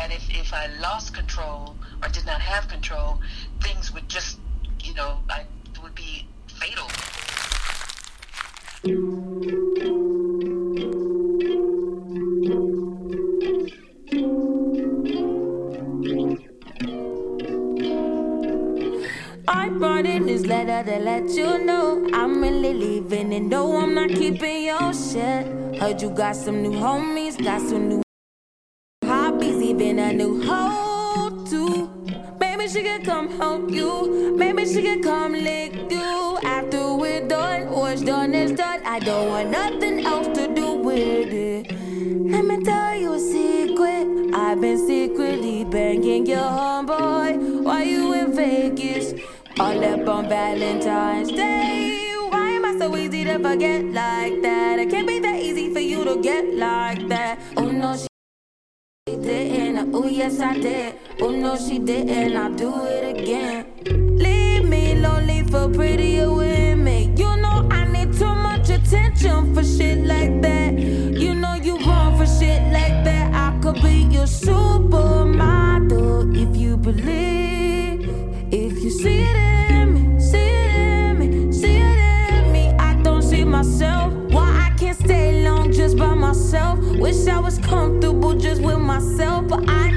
that if I lost control or did not have control, things would just, it would be fatal. I brought in this letter to let you know I'm really leaving, and no, I'm not keeping your shit. Heard you got some new homies, got some new hobbies, even a new hoe too. Maybe she could come help you, maybe she could come lick you. After we're done, what's done is done. I don't want nothing else to do with it. Let me tell you a secret, I've been secretly banging your homeboy while you in Vegas. All up on Valentine's Day. Why am I so easy to forget like that? It can't be that easy for you to get like that. Oh no, she didn't. Oh yes I did. Oh no, she didn't. I'll do it again. Leave me lonely for prettier women. You know I need too much attention for shit like that. You know you wrong for shit like that. I could be your supermodel if you believe. If you see it in me, see it in me, see it in me. I don't see myself. Why I can't stay long just by myself? Wish I was comfortable just with myself, but I